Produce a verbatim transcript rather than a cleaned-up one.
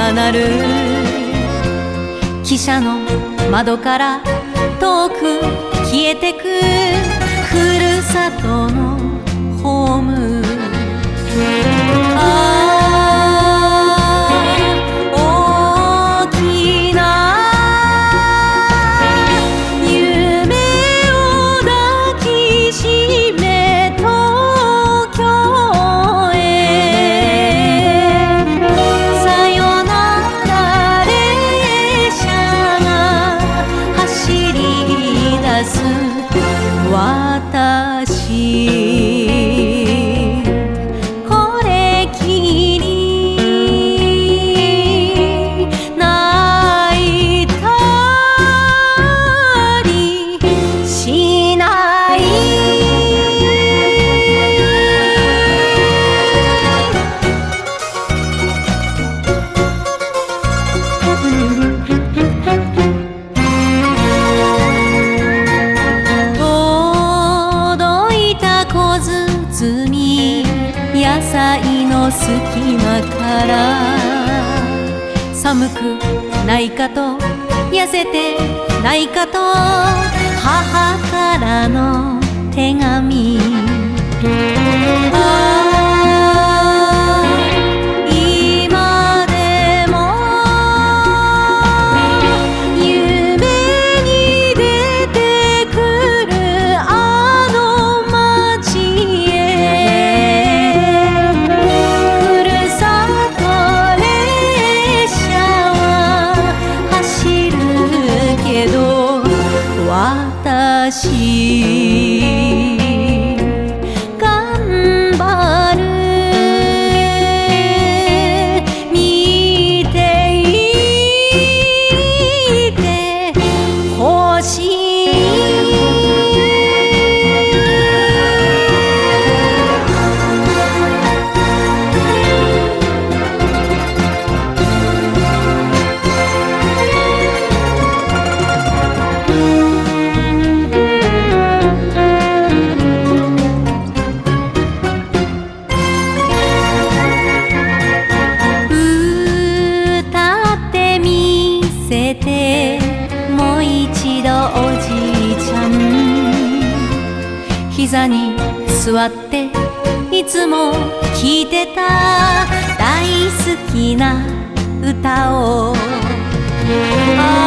なる汽車の窓から遠く消えてくふるさとのホーム。私これきり泣いたりしない。野菜の隙間から寒くないかと痩せてないかと母からの手紙。私頑張る見ていてほしい。もう一度おじいちゃん膝に座っていつも聴いてた大好きな歌を。